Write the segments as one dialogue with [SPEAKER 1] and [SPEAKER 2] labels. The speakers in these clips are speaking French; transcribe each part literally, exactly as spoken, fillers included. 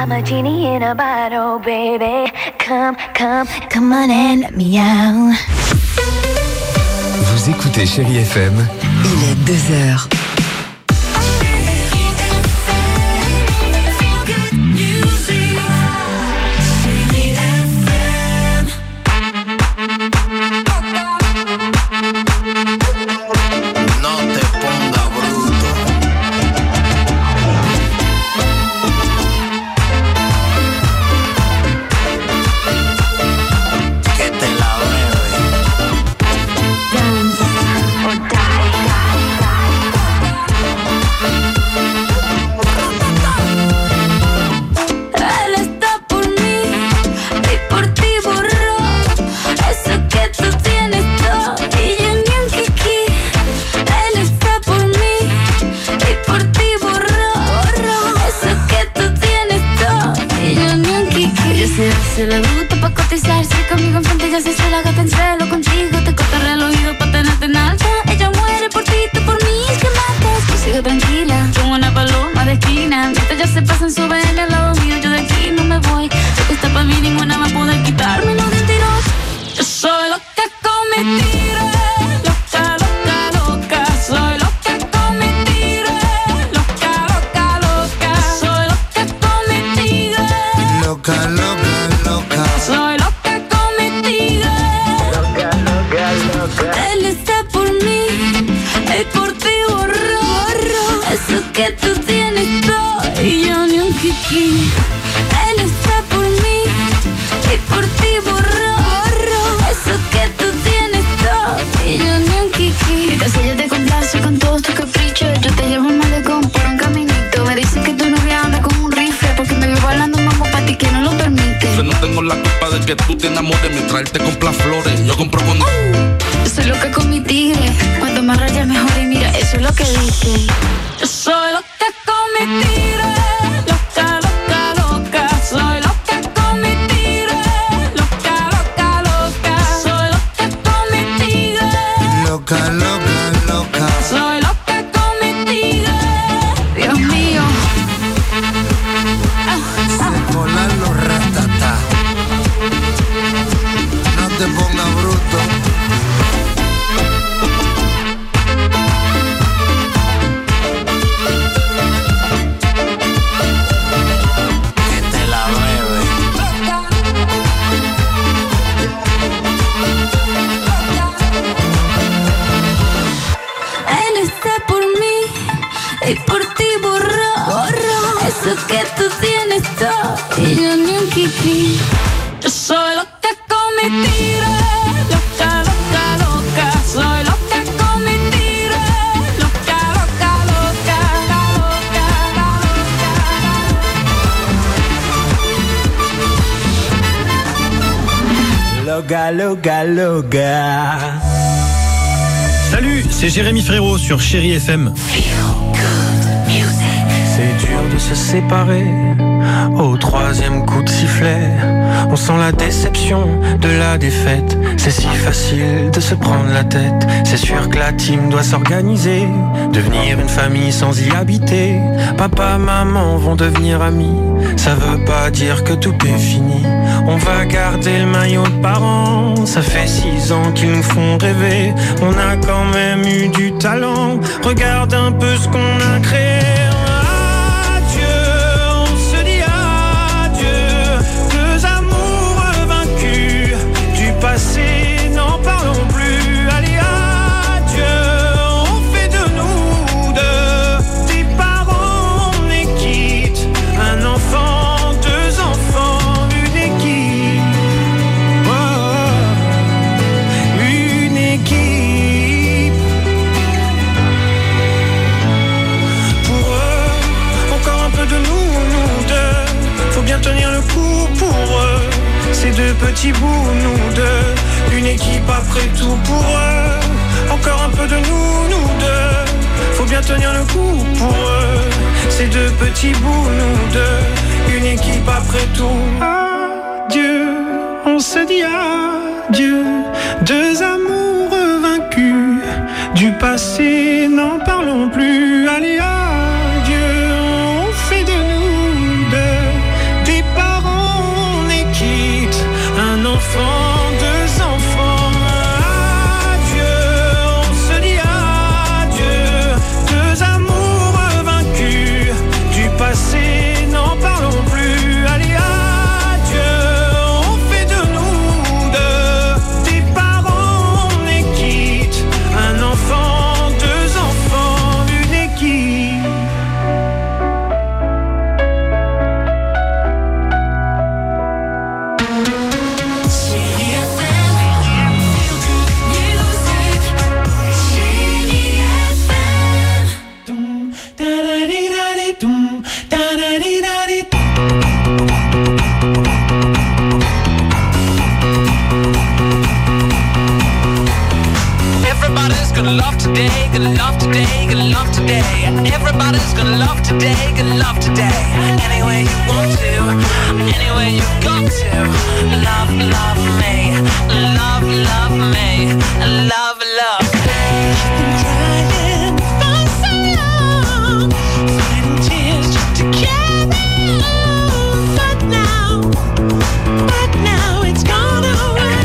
[SPEAKER 1] I'm a genie in a bottle, baby. Come, come, come on and let me out.
[SPEAKER 2] Vous écoutez Chérie F M.
[SPEAKER 3] Il est deux heures.
[SPEAKER 4] Se le gusta pa' cotizarse conmigo enfrente, ya se hizo la gata en celo. Contigo te cortaré el oído pa' tenerte en alta. Ella muere por ti, tú por mí, que matas. Yo sigo tranquila, como una paloma de esquina. Mientras ya se pasan, suben al lado mío, yo de aquí no me voy. Lo que está pa' mí, ninguna va a poder quitarme los mentiros. Yo soy loca con mentiras, loca, loca, loca. Soy loca con mentiras, loca, loca, loca. Soy loca con mentiras,
[SPEAKER 5] loca, loca.
[SPEAKER 4] Soy loca con mentiras.
[SPEAKER 5] Loca, loca, loca.
[SPEAKER 4] Él está por mí y por ti borró, borró. Eso que tú tienes todo y yo ni un kiki. Él está por mí y por ti borró, borró. Eso que tú tienes todo y yo ni un kiki. Mira, si yo te complace con todos tus caprichos, yo te llevo más de con por un caminito. Me dicen que tu novia anda con un rifle porque me veo bailando un mambo pa' ti que no lo permite.
[SPEAKER 6] No tengo la culpa de que tú te enamores mientras él te compra flores. Yo compro con...
[SPEAKER 4] Uh, yo soy loca con mi tigre. Cuanto más rayas mejor y mira, eso es lo que dije. Yo soy loca con mi tigre. Loca, loca, loca. Soy loca con mi tigre. Loca, loca, loca. Soy loca con mi tigre.
[SPEAKER 5] Loca, loca, loca.
[SPEAKER 4] Soy loca con mi tigre. Dios mío.
[SPEAKER 5] Se colan los ratatá. No te pongas bruto. Que te la bebe.
[SPEAKER 4] Él está por mí y por ti borró, borró. Eso que tú tienes todo y yo ni un kiki. Yo soy loca con mi tigre. Loca, loca, loca. Soy loca con mi tigre. Loca, loca, loca.
[SPEAKER 5] Loca, loca, loca.
[SPEAKER 7] Salut, c'est Jérémy Frérot sur Chérie F M.
[SPEAKER 8] C'est dur de se séparer au troisième coup de sifflet. On sent la déception de la défaite. C'est si facile de se prendre la tête. C'est sûr que la team doit s'organiser, devenir une famille sans y habiter. Papa, maman vont devenir amis. Ça veut pas dire que tout est fini. On va garder le maillot de parents. Ça fait six ans qu'ils nous font rêver. On a quand même eu du talent. Regarde un peu ce qu'on a créé. Passé, n'en parlons plus. Allez, adieu, on fait de nous deux des parents, on est quitte. Un enfant, deux enfants, une équipe. Oh, une équipe. Pour eux, encore un peu de nous, nous deux. Faut bien tenir le coup pour eux. Ces deux petits bouts, nous deux, une équipe après tout pour eux. Encore un peu de nous, nous deux, faut bien tenir le coup pour eux. Ces deux petits bouts, nous deux, une équipe après tout. Adieu, on se dit adieu, deux amoureux vaincus. Du passé, n'en parlons plus. Allez, adieu, on fait de nous deux
[SPEAKER 2] love today, gonna love today, gonna love today. Everybody's gonna love today, gonna love today. Any way you want to, any way you got to. Love, love me, love, love me, love, love me.
[SPEAKER 8] Crying for so long, fighting tears just to carry on. But now, but now it's gone away.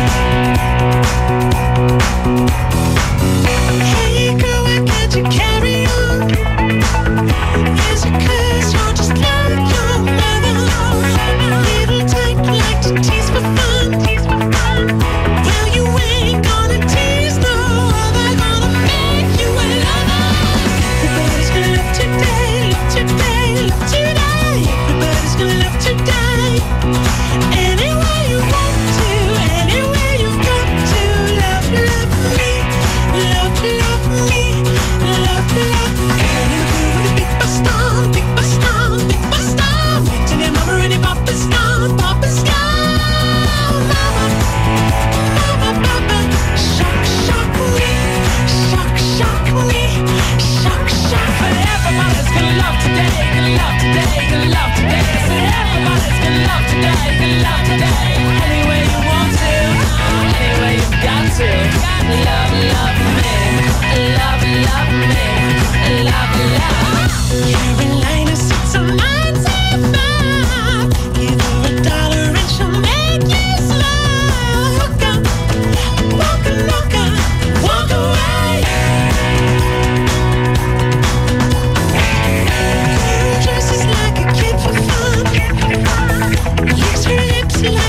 [SPEAKER 8] Hey girl, why can't you carry on? Is it 'cause you're just like your mother? Little type like to tease for fun. Well, you ain't gonna tease no other, gonna make you a lover. Everybody's gonna love today, love today, love today. Everybody's gonna love today. Any way you want to, any way you got to. Love, love me, love, love me, love, love. And in the groove with a big bus stomp, big bus stomp, big bus stomp. Waiting in mama and papa stomp, papa stomp. Mama, mama, mama, shock, shock me, shock, shock me, shock, shock. But everybody's gonna love today, gonna love today, gonna love today. I said everybody's gonna love today, gonna love today. Any way you want to, any way you got to. Love, love me, love, love me, love, love. Carolina sits on ninety-five. Give her a dollar and she'll make you smile. Hook up, walk a look up, walk away. Girl dresses like a kid for fun. Licks her lips like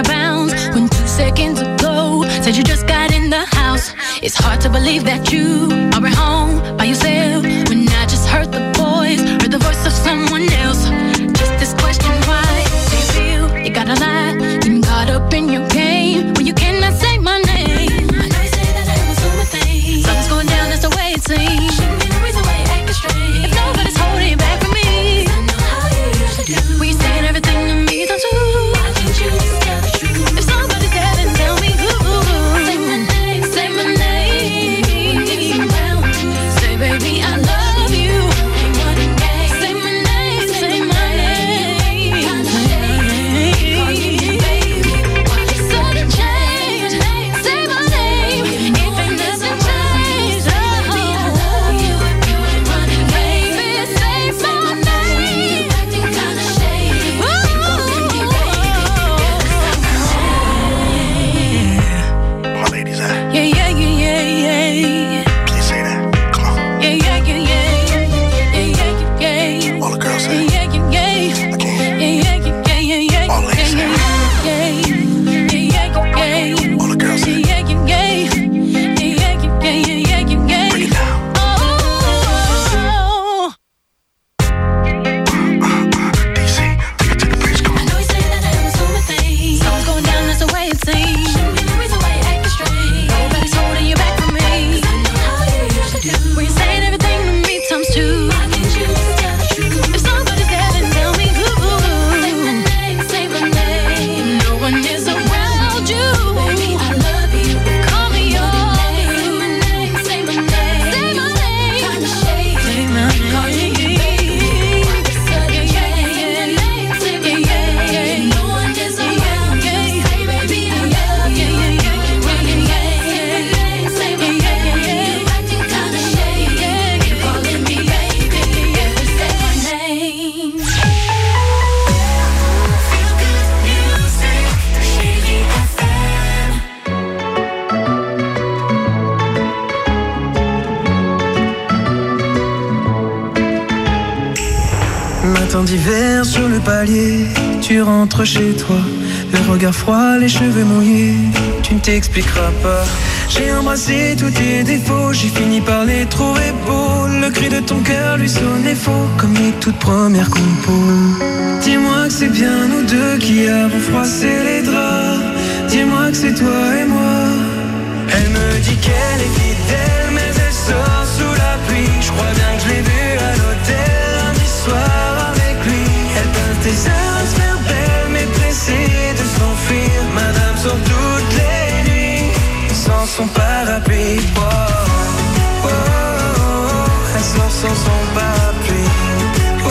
[SPEAKER 4] of bounds when two seconds ago said you just got in the house. It's hard to believe that you are at home by yourself when I just heard the voice, heard the voice of someone else. Just this question, why do you feel you gotta lie? Getting caught up in your game when you cannot say my name. I know you say that I was doing my thing. Something's going down, that's the way it seems. Shouldn't be the reason why you're acting strange. If nobody's holding you back from me, I know how you usually do. When you saying everything to me, don't you? Why can't you just tell the truth? If somebody's there, then tell me who. Say my name, say my name. Say baby, I love you. Say my name, say my name. Sudden change. Say my name. If it doesn't change, oh, baby, say my name.
[SPEAKER 3] My ladies, eh?
[SPEAKER 4] Yeah, yeah, yeah, yeah, yeah.
[SPEAKER 3] Please say that. Come on.
[SPEAKER 4] Yeah, yeah, yeah, yeah, yeah, yeah, yeah, yeah.
[SPEAKER 3] All the girls say
[SPEAKER 4] yeah, yeah, yeah, yeah.
[SPEAKER 3] I can't.
[SPEAKER 4] Yeah, yeah, yeah, yeah, yeah.
[SPEAKER 3] All ladies say
[SPEAKER 4] yeah, yeah, yeah, yeah.
[SPEAKER 3] All the girls say
[SPEAKER 4] Yeah, yeah, yeah, yeah, yeah, yeah, yeah, yeah, yeah.
[SPEAKER 3] Break it down.
[SPEAKER 4] Oh.
[SPEAKER 3] D C, take it to the bridge, come
[SPEAKER 4] I
[SPEAKER 3] on.
[SPEAKER 4] know you say that I was doing my thing. Something's going down, that's the way it seems. Shouldn't be the reason why you're acting strange. Nobody's holding you back from me. I know how you usually do. When you're saying everything to me times two. Why can't you just tell the truth? If somebody's there, then tell me who. Say my name, say my name. No one is around you. Baby, I love you. Call me your name. Say my name, say my name. Kinda shady. Say my name. Call you baby. Sudden change. Say my name. No one is around you. Say baby, I love you. Say my name. You acting kinda shady. Calling me baby. Say my name. Feel good music. Shady F M.
[SPEAKER 8] Matin d'hiver sur le palier, tu rentres chez toi, le regard froid, les cheveux mouillés, tu ne t'expliqueras pas. J'ai embrassé tous tes défauts, j'ai fini par les trouver beaux. Le cri de ton cœur lui sonnait faux, comme les toutes premières compos. Dis-moi que c'est bien nous deux qui avons froissé les draps. Dis-moi que c'est toi et moi. Elle me dit qu'elle est fidèle, mais elle sort sous la pluie. Je crois bien que je l'ai vue à l'hôtel lundi soir avec lui. Elle peint tes heures à se faire belle, mais pressée de s'enfuir. Madame sort toutes les nuits sans son parapluie. Oh, oh, oh, oh, elle sort sans son parapluie. Oh, oh,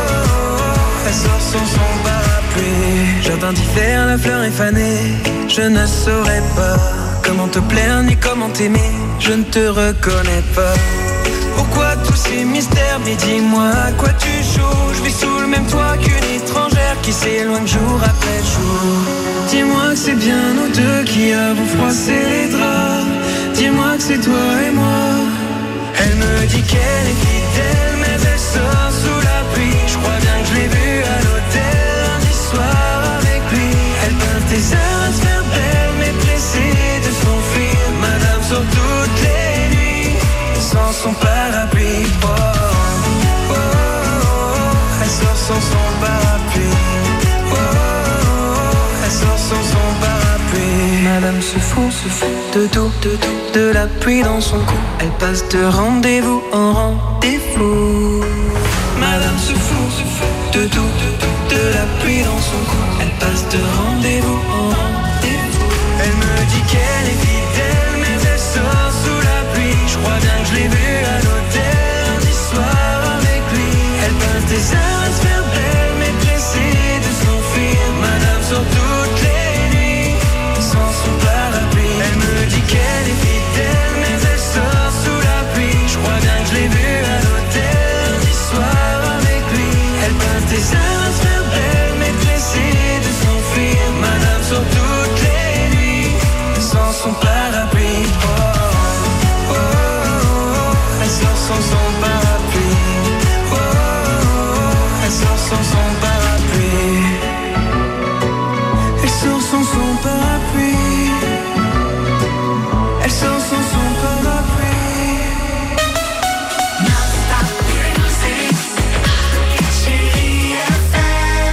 [SPEAKER 8] oh, elle sort sans son parapluie. Jardin d'hiver, la fleur est fanée. Je ne saurais pas comment te plaire ni comment t'aimer. Je ne te reconnais pas. Pourquoi tous ces mystères? Mais dis-moi à quoi tu joues. Je vis sous le même toit qu'une étrangère qui s'éloigne jour après jour. Dis-moi que c'est bien nous deux qui avons froissé les draps. Dis-moi que c'est toi et moi. Elle me dit qu'elle est fidèle, mais elle sort sous la pluie. Je crois bien que je l'ai vue à l'hôtel lundi soir avec lui. Elle peint tes heures à se faire belle, mais pressée de s'enfuir. Madame sort toutes les nuits sans son parapluie. Oh, oh, oh, oh, elle sort sans son parapluie. Oh, oh, oh, elle sort sans son parapluie. Madame se fout, se fout de tout, de tout, de la pluie dans son cou. Elle passe de rendez-vous en rendez-vous. Madame se fout, se fout de tout, de tout, de la pluie dans son cou. Elle passe de rendez-vous en rendez-vous. Elle me dit qu'elle est fidèle, mais elle sort sous la pluie. Je crois bien que je l'ai vue à l'hôtel lundi soir avec lui. Elle peint tes heures à se faire belle, mais pressée de s'enfuir. Madame sort toutes les nuits sans son parapluie. Elle me dit qu'elle est fidèle, mais elle sort sous la pluie. Je crois bien que je l'ai vue à l'hôtel lundi soir avec lui. Elle peint tes heures à se faire belle, mais pressée de s'enfuir. Madame sort toutes les nuits sans son parapluie. Oh, oh, oh, oh, elle sort sans son parapluie. Oh, oh, oh, elle sort sans son parapluie. Elle sort sans son son parapluie. Elle sort sans son parapluie. Non-stop music. Chérie F M.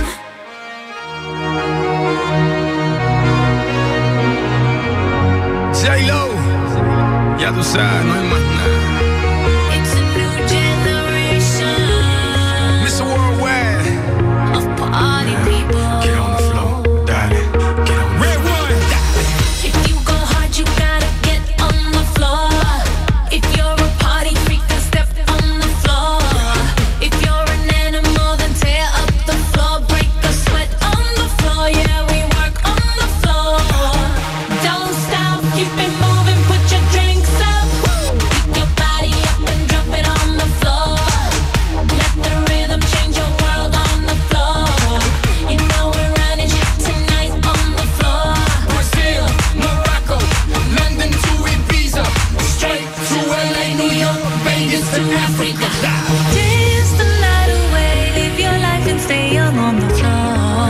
[SPEAKER 6] J-Lo, ya tú sabes, no hay más nada.
[SPEAKER 4] It's a new generation
[SPEAKER 6] mister Worldwide,
[SPEAKER 4] of party people.
[SPEAKER 6] get on the floor, dale, get on the red one, dale.
[SPEAKER 4] If you go hard, you gotta get on the floor. If you're a party freak, then step on the floor. If you're an animal, then tear up the floor. Break the sweat on the floor. Yeah, we work on the floor. Don't stop, keep it moving, put your drinks up. Pick your body up and drop it on the floor. Let the rhythm change your world on the floor. You know we're running tonight on the floor.
[SPEAKER 6] Brazil, Morocco, London to Ibiza, straight to L A, New York, Vegas to Africa.
[SPEAKER 4] Dance the night away, live your life and stay young on the floor.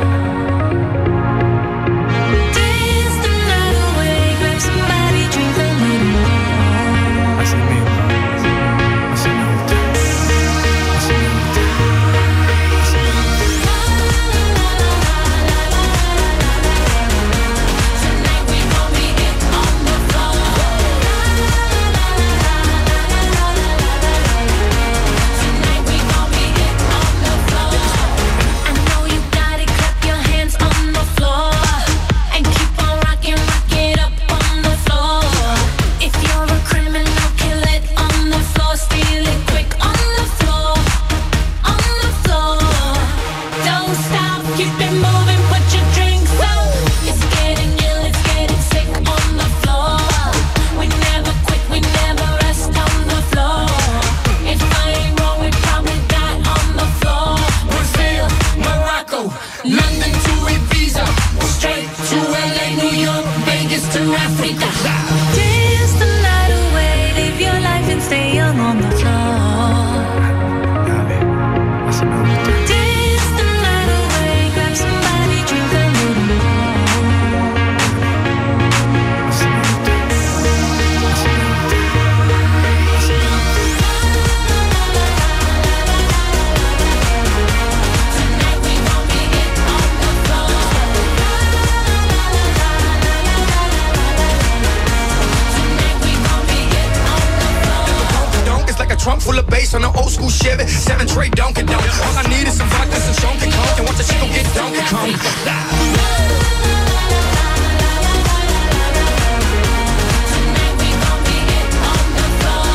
[SPEAKER 4] Dance the night away, grab somebody, drink a little more.
[SPEAKER 8] Así mismo, así me gusta, así me gusta, así me gusta.
[SPEAKER 4] Tonight we gon' be it on the floor. Tonight we gon' be it on the floor. I know you got it, clap your hands on the floor. And keep on rocking, rock it up on the floor. If you're a criminal, kill it on the floor. Steal it quick on the floor. On the floor. Don't stop, keep it moving, put your drinks up. It's getting ill, it's getting sick on the floor. We never quit, we never rest on the floor. If I ain't wrong, we probably die on the floor.
[SPEAKER 6] Brazil, Morocco, London to Ibiza, straight to L A, New York, Vegas to Africa.
[SPEAKER 4] Dance the night away, live your life and stay young on the floor.
[SPEAKER 8] Dale, así me gusta.
[SPEAKER 4] Dance the night away, grab somebody, drink a little more.
[SPEAKER 8] Así me gusta, así me gusta, así me gusta.
[SPEAKER 4] Tonight we gon' be it on the floor. Tonight we gon' be it on the floor.
[SPEAKER 6] Donk, it's like a trunk full of bass on an old school Chevy, seven tray Donkey Donk. All I need is some vodka, some Donkey Kong, and watch the chico get Donkey Kong.
[SPEAKER 4] Tonight we gon' be it on the floor.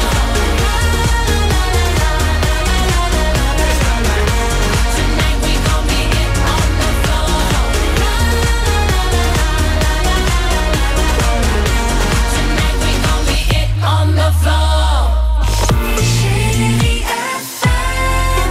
[SPEAKER 4] Tonight we gon' be it on the floor. Tonight we gon' be it on the floor. Chérie F M.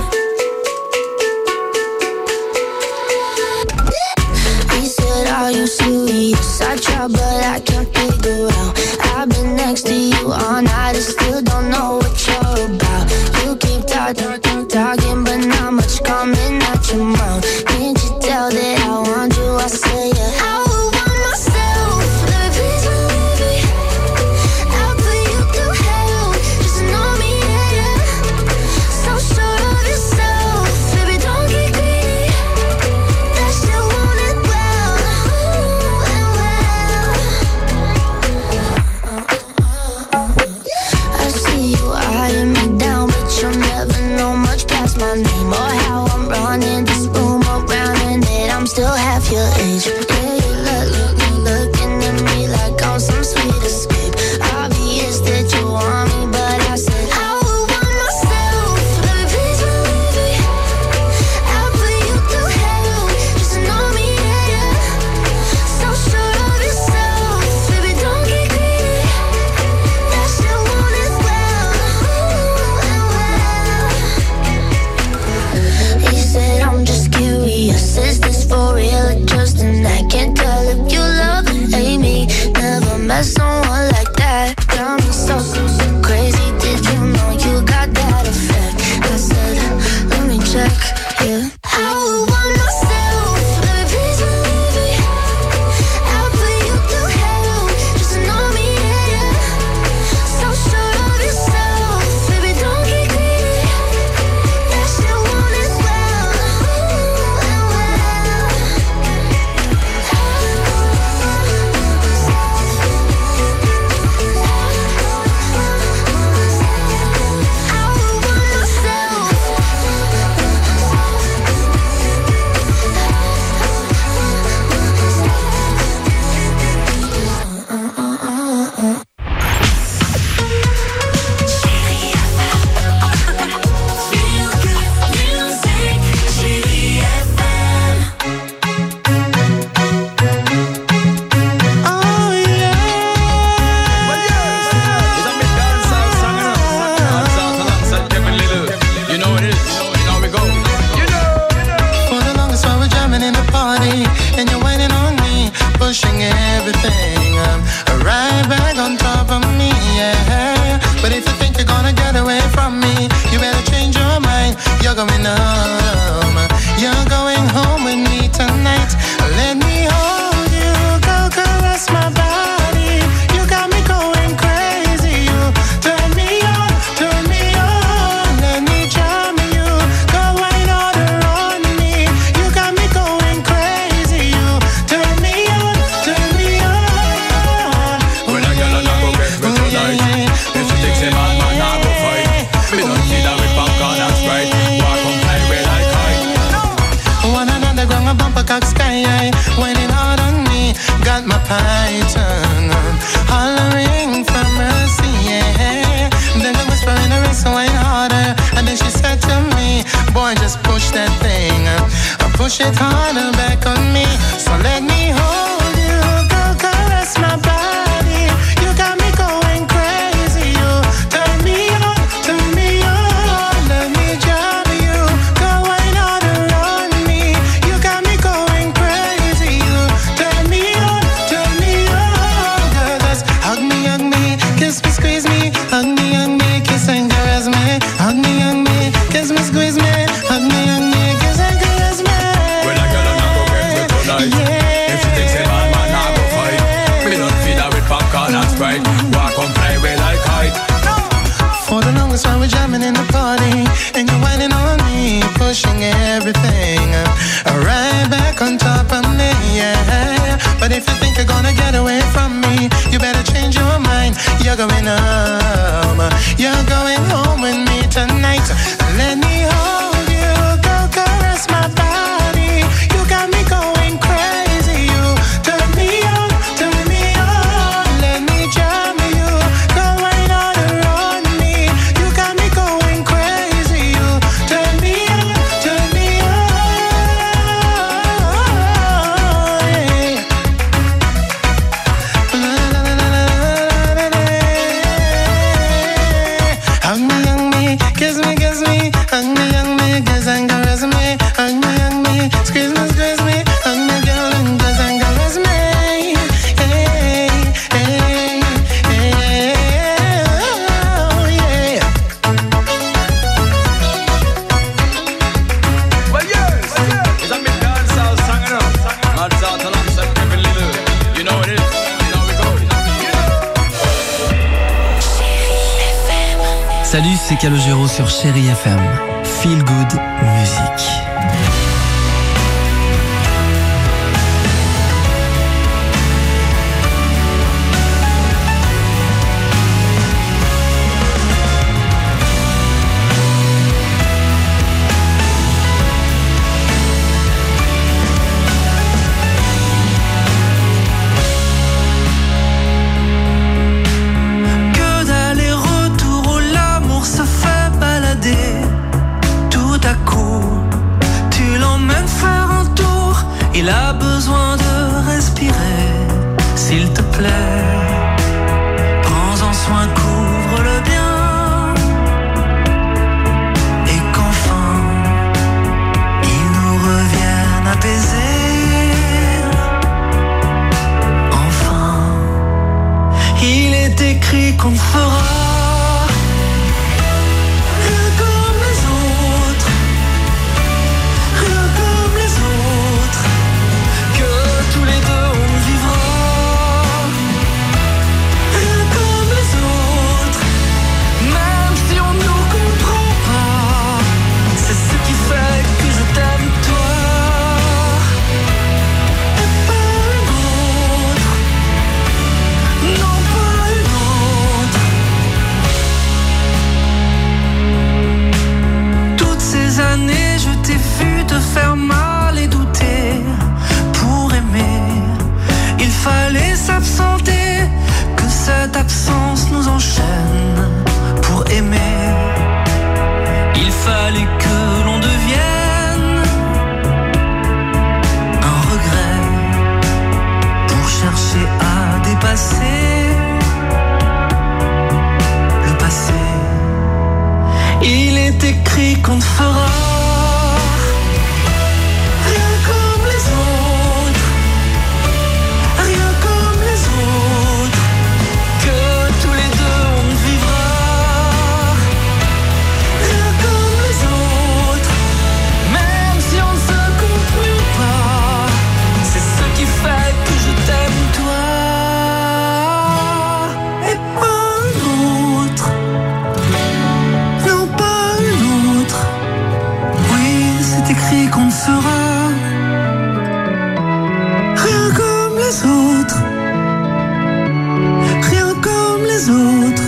[SPEAKER 1] He said, are you serious? I try, but I can't figure out. I've been next to you all night and still don't know what you're about. You keep talking, talking, but not much coming out your mouth. Can't you tell that I want you? I say, yeah. I would want myself. Let me please believe me. I'll put you through hell. Just know me, yeah, yeah. So sure of yourself. Baby, don't get greedy. That shit won't end well. Ooh, and well. I see you eyeing me down, but you'll never know my
[SPEAKER 9] pushing everything um, right back on top of me, yeah. But if you think you're gonna get away from me, you better change your mind. You're going home, you're going home with me tonight. Let me hold you, go caress my body. You got me going crazy. You turn me on, turn me on. Let me charm you, go wine order on me. You got me going crazy. You turn me on, turn me on.
[SPEAKER 6] When I get on, I go get me tonight. If she takes him on, man, I go fight. Me don't see that with popcorn and Sprite. Walk on play with like kite.
[SPEAKER 9] One another ground, a bumper cock sky high. Whining hard on me, got my python hollering for mercy, yeah. Then I whisper in her ear, so wine harder. And then she said to me, boy, just push that thing, uh, push it harder back on me. So let me hold you, go caress my body. You got me going crazy. You turn me on, turn me on. Let me jam you, go wine harder on me. You got me going crazy. You turn me on, turn me on. Girl, just hug me, hug me, kiss me, squeeze me. Hug me, hug me, kiss and caress me. Hug me, hug me, kiss me, squeeze me. Hug me, hug me, kiss and caress me.
[SPEAKER 6] When I get on, I go get me tonight.
[SPEAKER 9] Yeah.
[SPEAKER 6] If she takes him on, man, I go fight. Me don't feed her with popcorn and Sprite. Walk on play with like kite.
[SPEAKER 9] For the longest while we're jamming in the party, and you're whining on me, pushing everything uh, right back on top of me, yeah. But if you think you're gonna get away from me, you better change your mind. You're going home, you're going home with me tonight. Let me hold you, go caress my body. You got me going crazy. You turn me on, turn me on. Let me jam you, go wine order on me. You got me going crazy. You turn me on, turn me on. Yeah. La, la, la, la, la, la, la, la. Hug me, hug me, kiss me, kiss me. Hug me, hug me, kiss and caress me. Hug me, hug me, squeeze me, squeeze me. Hug me, girl, and kiss and caress me. Hey, hey, hey, oh, yeah.
[SPEAKER 6] Well, yes, it's a big dancehall song, you know. Mad South alongside Kevin Little. You know what it is, you know we go.
[SPEAKER 10] Salut, c'est Calogero sur Chérie F M. Feel Good Music.
[SPEAKER 11] Que d'aller-retour où l'amour se fait balader. Tout à coup, tu l'emmènes faire un tour. Il a besoin de respirer. S'il te plaît, prends-en soin, couvre-le bien. Et qu'enfin, il nous revienne apaisé. Enfin, il est écrit qu'on fera rien comme les autres, rien comme les autres, que tous les deux on vivra rien comme les autres, même si on nous comprend pas. C'est ce qui fait que je t'aime toi, et pas une autre, non pas une autre. Toutes ces années je t'ai vu te faire mal et douter. Pour aimer, il fallait s'absenter, que cette absence nous enchaîne. Pour aimer, il fallait que l'on devienne un regret pour chercher à dépasser le passé. Il est écrit qu'on ne fera rien comme les autres, rien les autres, rien comme les autres.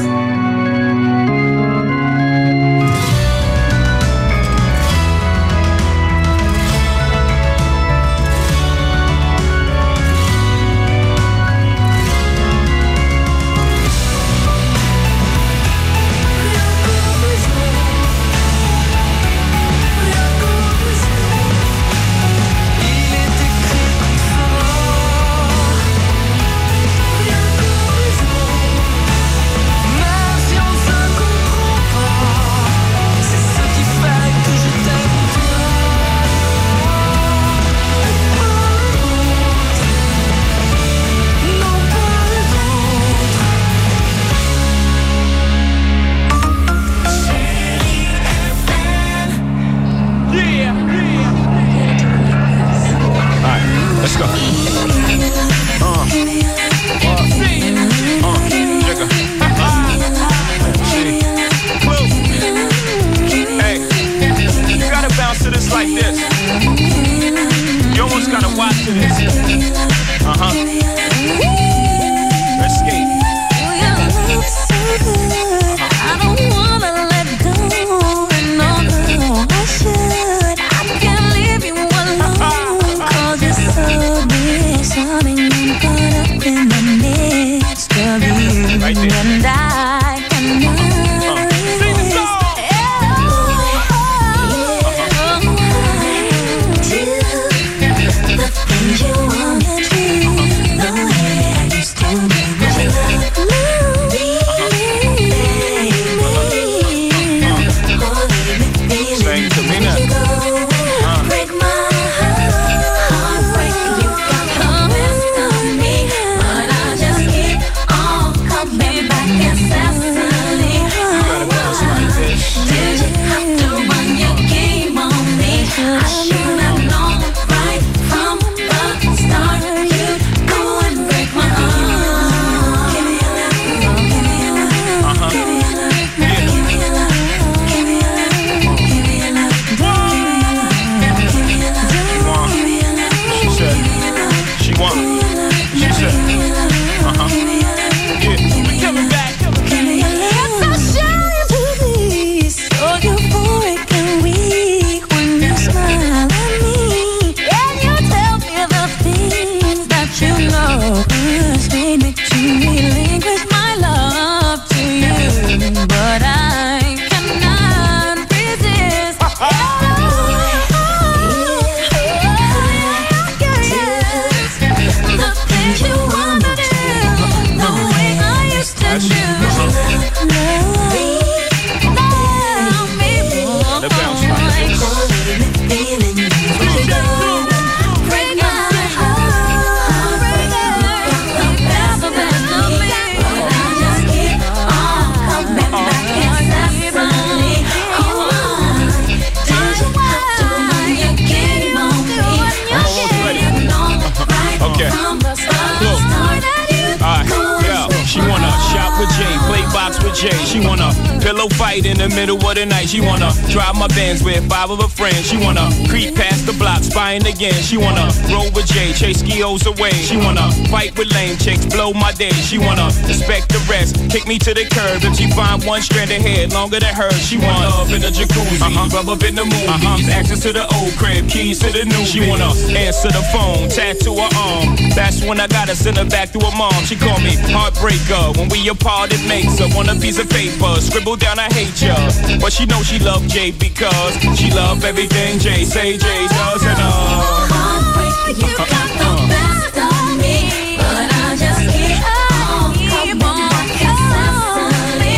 [SPEAKER 12] She wanna pillow fight in the middle of the night. She wanna drive my Benz with five of her friends. She wanna creep past the block, spying again. She wanna roll with Jay, chase skios away. She wanna fight with lame chicks, blow my day. She wanna respect the rest, kick me to the curb. If she find one strand of hair longer than hers, she wanna up in the jacuzzi, uh-huh. rub up in the movies, uh-huh. access to the old crib, keys to the new. She wanna answer the phone, tattoo her arm. That's when I gotta send her back to her mom. She call me heartbreaker. When we apart, it makes her want a piece of paper, scribble down I hate ya. But she know she love Jay because she love everything Jay say Jay does and uh.
[SPEAKER 11] Heartbreaker, you got the best of me, but I just keep on, keep on incessantly.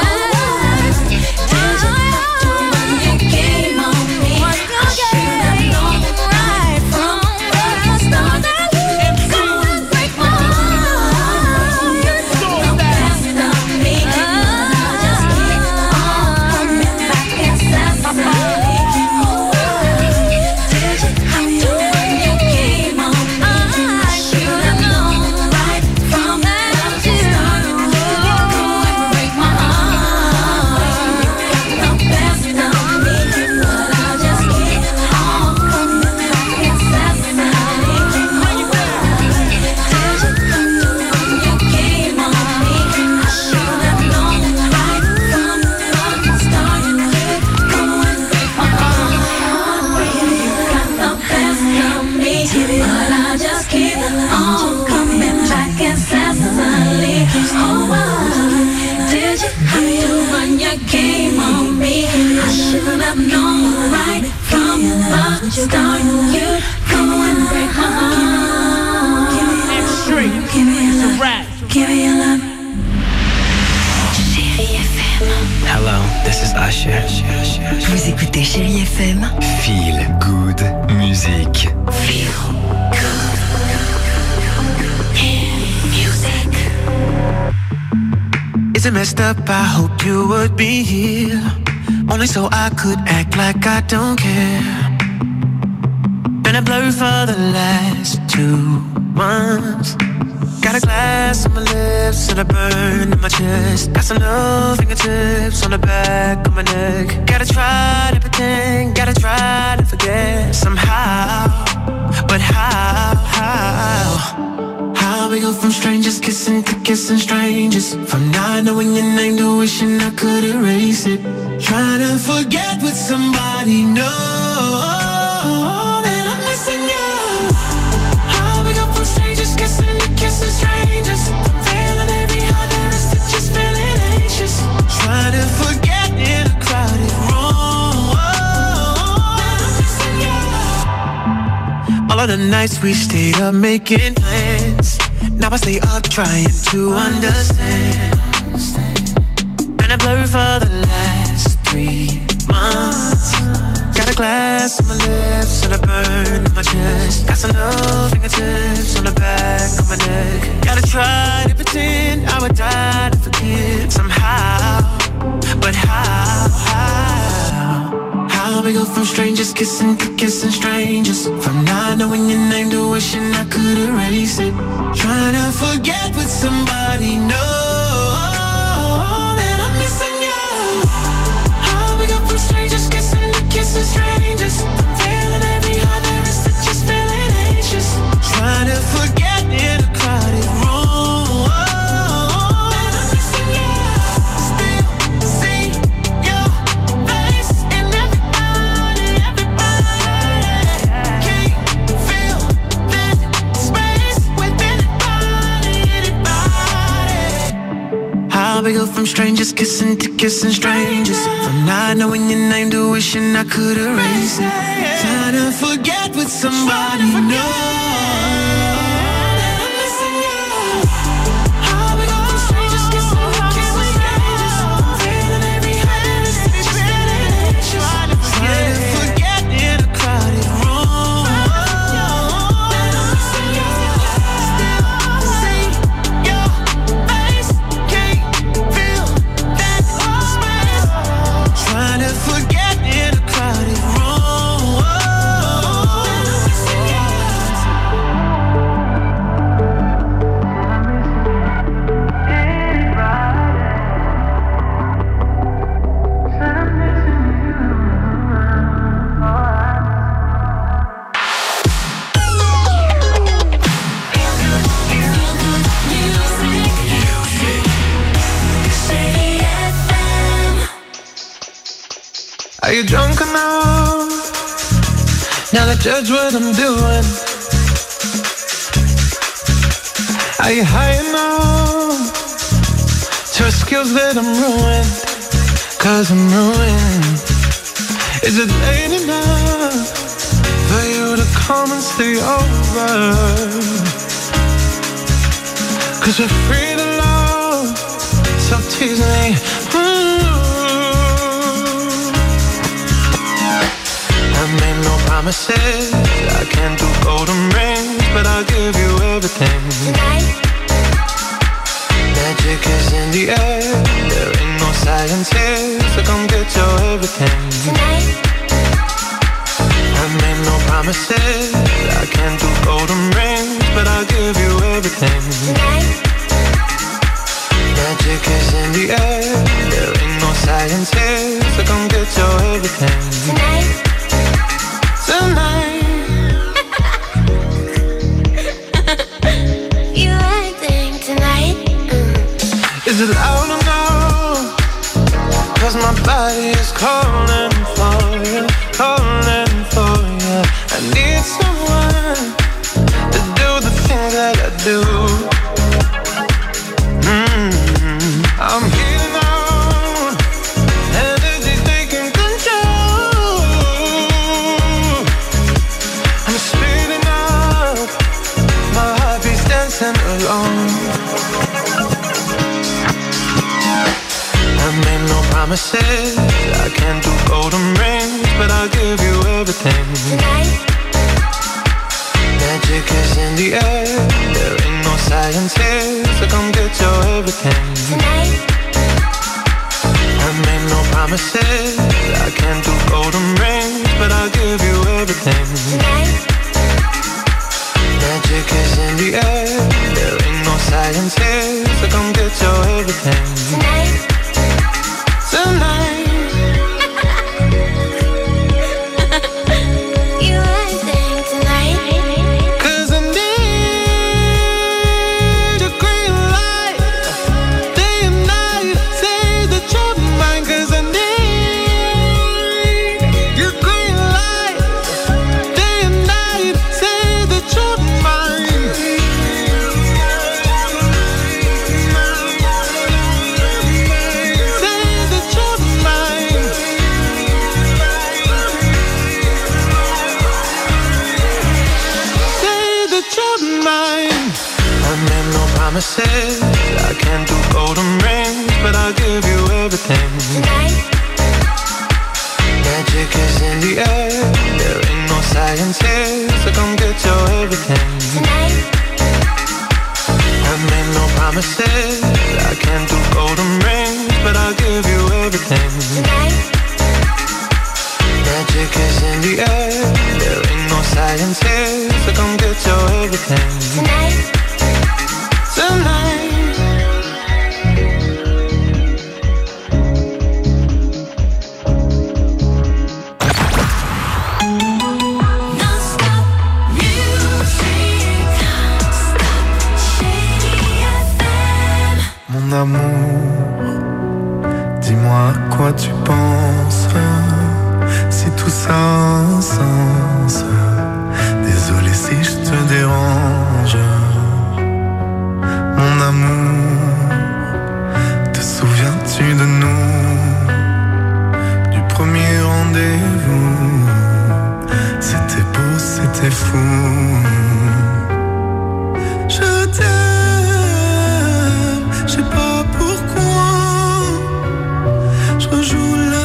[SPEAKER 11] Did you have to run your game on me? I should have known right from the start that you could break my heart. You're the best of me, but I just keep on coming back incessantly. Did you have to run your game on me?
[SPEAKER 13] starting you. Come on and break my heart.
[SPEAKER 12] Next street,
[SPEAKER 13] give me
[SPEAKER 12] it's
[SPEAKER 13] your
[SPEAKER 12] a rap.
[SPEAKER 13] Give me your love.
[SPEAKER 10] Hello, this is Usher.
[SPEAKER 14] Vous écoutez Chérie F M.
[SPEAKER 10] Feel good music.
[SPEAKER 14] Feel
[SPEAKER 9] Is it messed up? I hope you would be here, only so I could act like I don't care. Been a blur for the last two months. Got a glass on my lips and a burn in my chest. Got some little fingertips on the back of my neck. Gotta try to pretend, gotta try to forget somehow. But how, how, how we go from strangers kissing to kissing strangers, from not knowing your name to wishing I could erase it. Trying to forget with somebody, no. Strangers, I'm feeling every heart there is to just feeling anxious. Trying to forget in a crowded room. All of the nights we stayed up making plans, now I stay up trying to understand. Been a blur for the last three months. Got a glass on my lips and a burn in my chest. Got some little fingertips on the back of my neck. Gotta try to pretend I would die to forget somehow. But how, how, how we go from strangers kissing to kissing strangers, from not knowing your name to wishing I could erase it. Trying to forget with somebody, no. That I'm missing you. How we go from strangers kissing to kissing strangers, I'm feeling every heart there is to just feeling anxious. Trying to forget in a crowded room. And I'm missing you. Still see your face in everybody, everybody. Can't feel that space with anybody, anybody. How we go from strangers kissing to kissing strangers, from not knowing your name to wishing I could erase it. Trying to forget with somebody, no. Are you drunk enough now to judge what I'm doing? Are you high enough to skills that I'm ruined? Cause I'm ruined. Is it late enough for you to come and stay over? Cause we're free to love, so tease me. mm. I made no promises, I can't do golden rings, but I'll give you everything. Tonight. Magic is in the air, there ain't no science here, so come get your everything. Tonight. I made no promises, I can't do golden rings, but I'll give you everything. Tonight. Magic is in the air, there ain't no science here, so come get your everything. Tonight. Tonight. You acting tonight? Mm. Is it loud or no? Cause my body is calling for you, calling for you. I need someone to do the things that I do. Mm-hmm. I'm here now, energy taking control. promises. I can't do golden rings, but I'll give you everything. Tonight. Magic is in the air. There ain't no science here, so come get your everything. Tonight. I made no promises. I can't do golden rings, but I'll give you everything. Tonight. Magic is in the air. There ain't no science here, so come get your everything. Tonight. Tonight. You everything tonight. 'Cause I need a green light. Day and night, say that you're mine. 'Cause I need your green light. Day and night, say that you're mine. Say that you're mine. Say that you're mine. I made no promises. I can't do golden rings, but I'll give you everything. Tonight. Magic is in the air. There ain't no science here, so come get your everything. Tonight. I made no promises. I can't do golden rings, but I'll give you everything. Tonight. Magic is in the air. There ain't no science here, so come get your everything. Tonight. Tonight.
[SPEAKER 15] Mon amour, dis-moi à quoi tu penses, si tout ça a un sens. Désolé si je te dérange. Mon amour, te souviens-tu de nous, du premier rendez-vous? C'était beau, c'était fou. Je t'aime, je sais pas pourquoi. Je rejoue la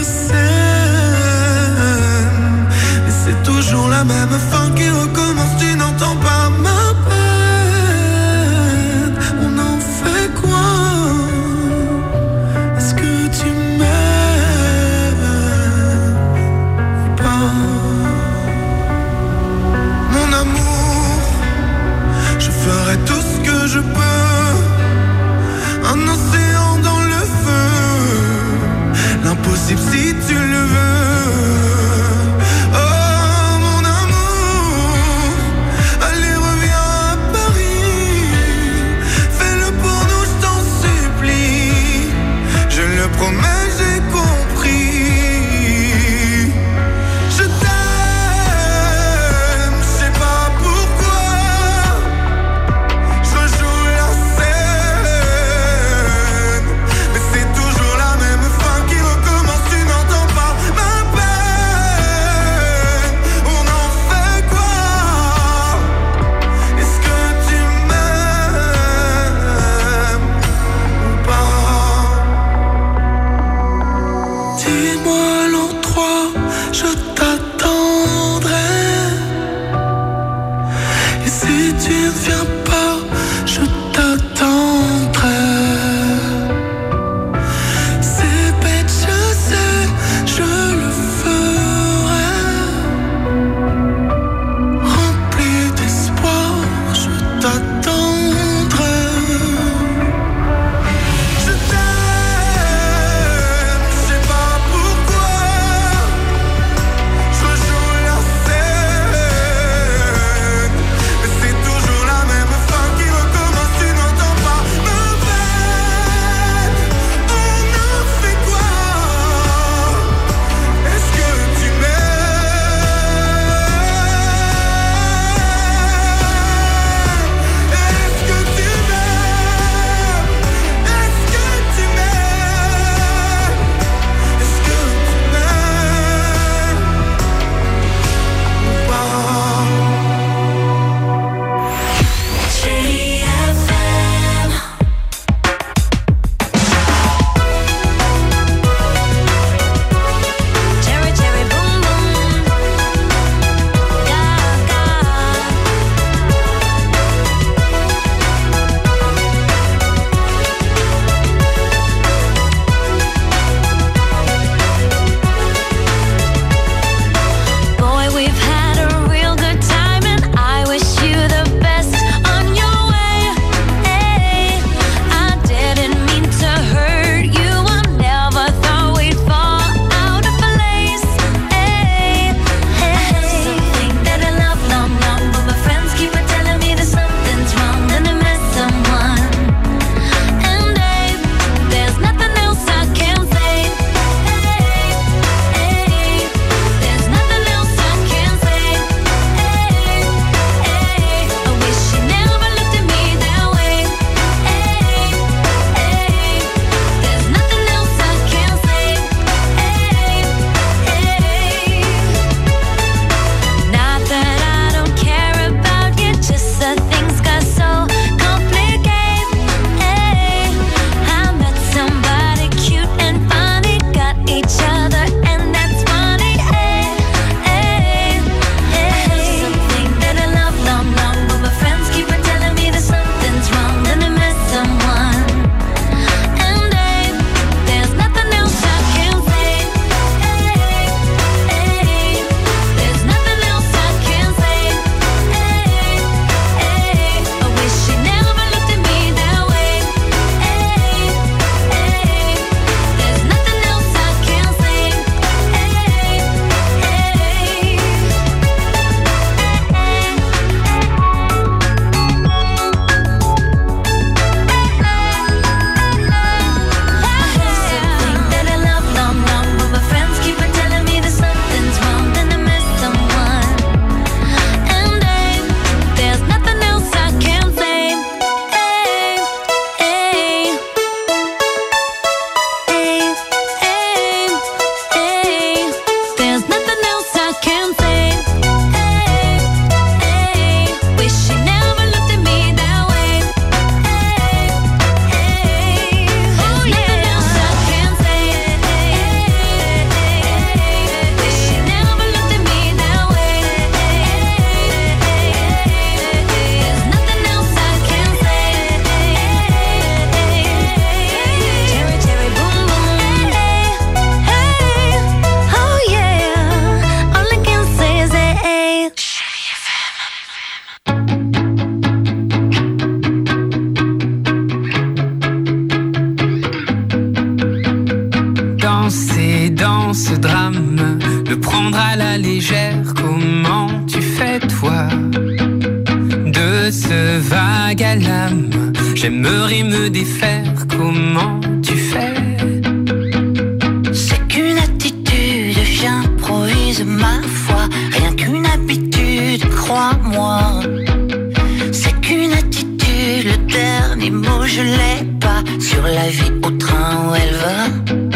[SPEAKER 15] scène, mais c'est toujours la même fin qui recommence. Tu n'entends pas ma peine. On en fait quoi? Est-ce que tu m'aimes ou pas? Mon amour, je ferai tout ce que je peux. Un océan dans le feu, l'impossible si tu le veux. Oh mon amour, allez reviens à Paris. Fais-le pour nous, je t'en supplie. Je le promets, j'ai compris. Je t'aime, je sais pas pourquoi. Je joue la scène, mais c'est toujours la même fin qui recommence. Tu n'entends pas ma peine.
[SPEAKER 16] dans ce drame, le prendre à la légère. Comment tu fais toi de ce vague à l'âme? J'aimerais me défaire. Comment tu fais?
[SPEAKER 17] C'est qu'une attitude, j'improvise ma foi. Rien qu'une habitude, crois-moi. C'est qu'une attitude, le dernier mot je l'ai pas. Sur la vie au train où elle va.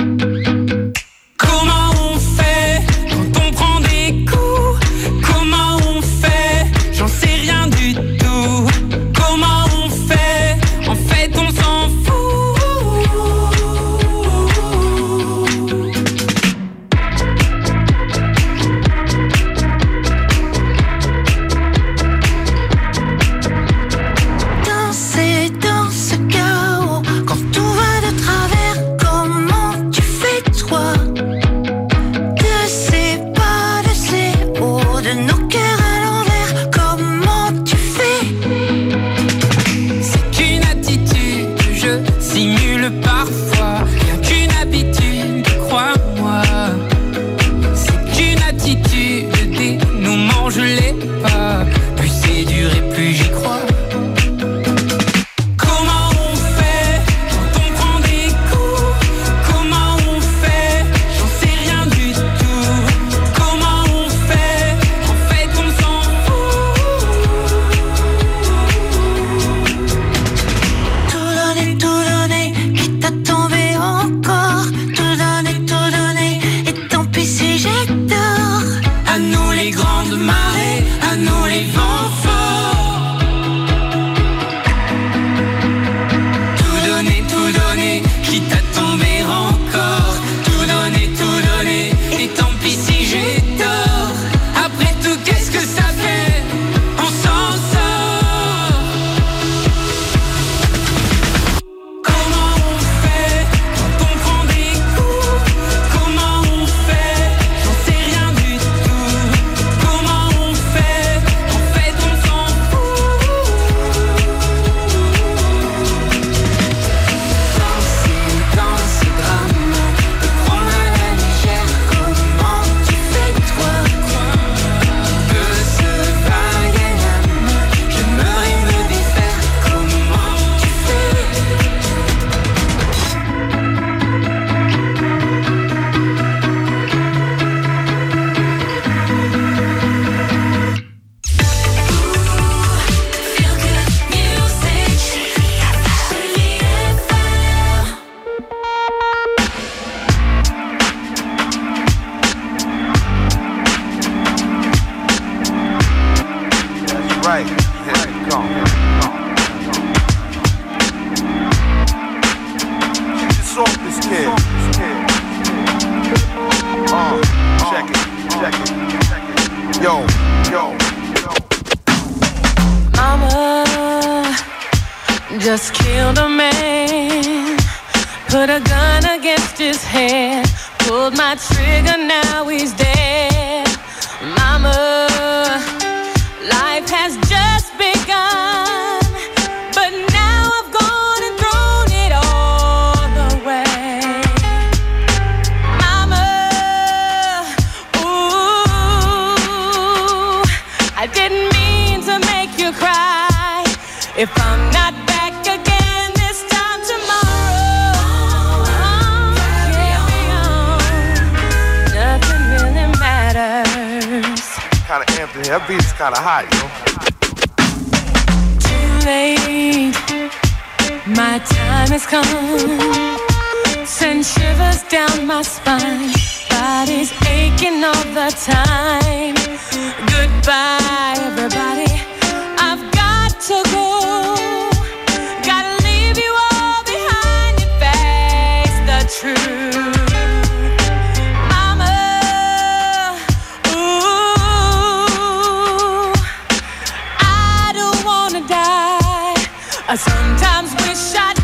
[SPEAKER 18] Just killed a man, put a gun against his head, pulled my trigger, now he's dead. Mama, life has just begun, but now I've gone and thrown it all away. Mama, ooh, I didn't mean to make you cry. If I'm not back again this time tomorrow, carry on. Nothing really matters.
[SPEAKER 3] Kinda amped in here. That beat is kinda hot, yo.
[SPEAKER 18] Too late, my time has come. Send shivers down my spine. Body's aching all the time. Goodbye, everybody. I've got to go. Gotta leave you all behind and face the truth. Mama, ooh, I don't wanna die. I sometimes wish I'd